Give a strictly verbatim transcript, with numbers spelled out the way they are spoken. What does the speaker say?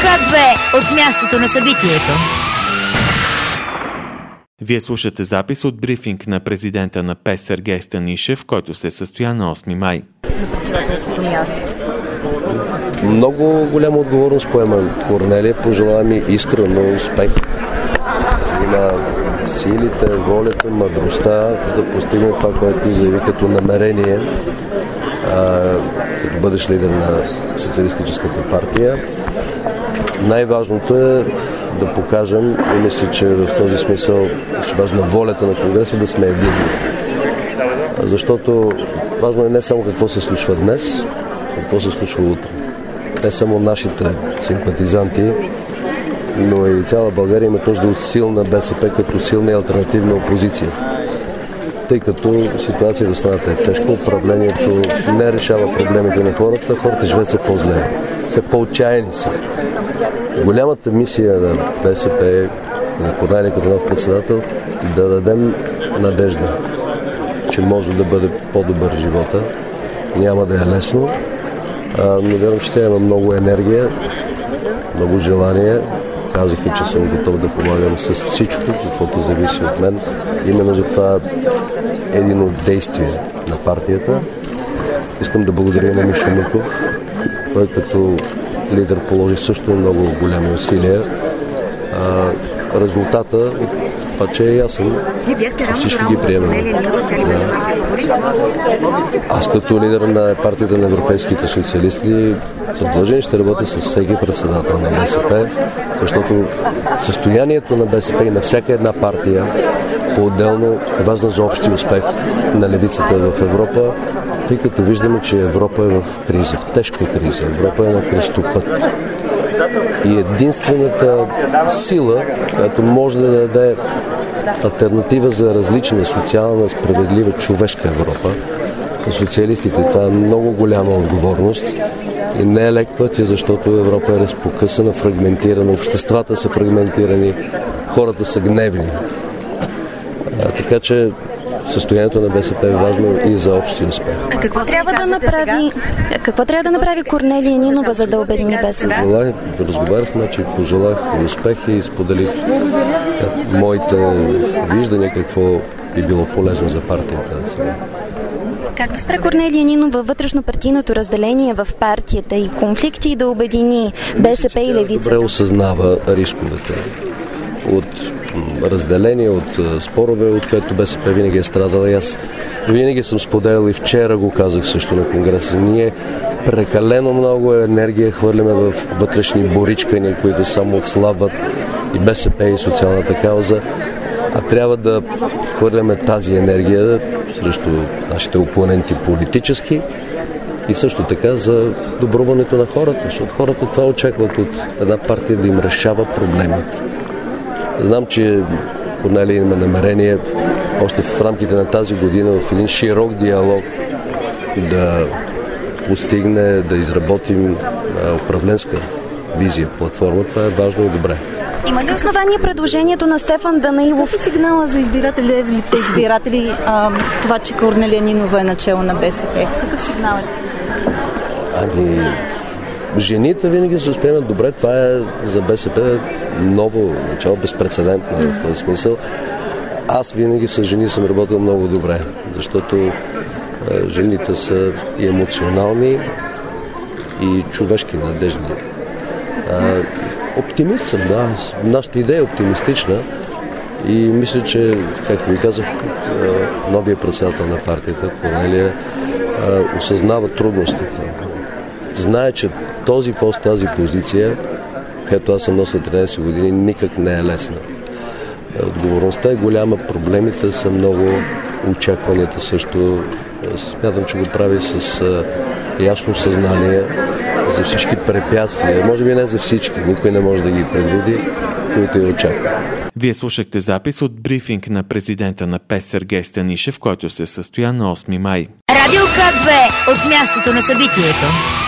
К две от мястото на събитието. Вие слушате запис от брифинг на президента на ПЕС Сергей Станишев, който се състоя на осми май. Много голяма отговорност поема Корнелия. Пожелавам ми искрено успех. Има силите, волята, мъдростта да постигне това, което заяви като намерение, а, като бъдеш лидер на Социалистическата партия. Най-важното е да покажем, и мисля, че в този смисъл ще важна волята на Конгреса да сме единни. Защото важно е не само какво се случва днес, какво се случва утре. Не само нашите симпатизанти, но и цяла България имат нужда от силна БСП като силна и алтернативна опозиция. Тъй като ситуацията в страната е тежка, управлението не решава проблемите на хората, хората живеят се по-зле, все по-отчаяни са. Голямата мисия на БСП, на Корнелия като нов председател, да дадем надежда, че може да бъде по-добър живота. Няма да е лесно, но вярвам, че тя има много енергия, много желание. Казах и, че съм готов да помагам с всичко, каквото зависи от мен. Именно за това е един от действия на партията. Искам да благодаря на Мишо Миков, той като лидер положи също много голями усилия. А, резултата обаче е ясен. Всички ги приемаме. Да. Аз като лидер на партията на европейските социалисти съм длъжен и ще работя с всеки председател на БСП, защото състоянието на БСП и на всяка една партия по-отделно е важно за общия успех на левицата в Европа, тъй като виждаме, че Европа е в криза, в тежка криза. Европа е на кръстопът. И единствената сила, която може да даде алтернатива за различна, социална, справедлива, човешка Европа, за социалистите това е много голяма отговорност и не е лек пътя, защото Европа е разпокъсана, фрагментирана, обществата са фрагментирани, хората са гневни. А, така че състоянието на БСП е важно и за общия успех. А какво трябва да направи, какво трябва да направи Корнелия Нинова, за да обедини БСП? Пожелах, разговаряхме, че пожелах успех и споделих моите виждания, какво би било полезно за партията. Как да спре Корнелия Нинова вътрешно-партийното разделение в партията и конфликти и да обедини БСП и левицата? Добре осъзнава рисковете от разделение, от спорове, от което БСП винаги е страдала. И аз винаги съм споделял и вчера го казах също на Конгреса. Ние прекалено много енергия хвърляме в вътрешни боричкания, които само отслабват и БСП и социалната кауза, а трябва да хвърляме тази енергия срещу нашите опоненти политически и също така за добруването на хората, защото хората това очакват от една партия да им решава проблемите. Знам, че Корнелия има намерение още в рамките на тази година в един широк диалог да постигне, да изработим управленска визия, платформа. Това е важно и добре. Има ли основание предложението на Стефан Данаилов? Сигнала за избирателите, избиратели, а, това, че Корнелия Нинова е начало на БСП? Какъв сигнал е? Ами, жените винаги се възприемат добре. Това е за БСП ново начало, безпрецедентно в този смисъл. Аз винаги с жени съм работил много добре, защото е, жените са и емоционални, и човешки, надежни. Е, оптимист съм, да. Нашата идея е оптимистична и мисля, че, както ви казах, е, новия председател на партията, Корнелия, е, осъзнава трудностите. Знае, че този пост, тази позиция, където аз съм носил тринайсет години, никак не е лесна. Отговорността е голяма, проблемите са много, очакванията също. Смятам, че го прави с ясно съзнание за всички препятствия. Може би не за всички, никой не може да ги предвиди, които я очаква. Вие слушахте запис от брифинг на президента на ПЕС Сергей Станишев, който се състоя на осми май. Радио К две от мястото на събитието.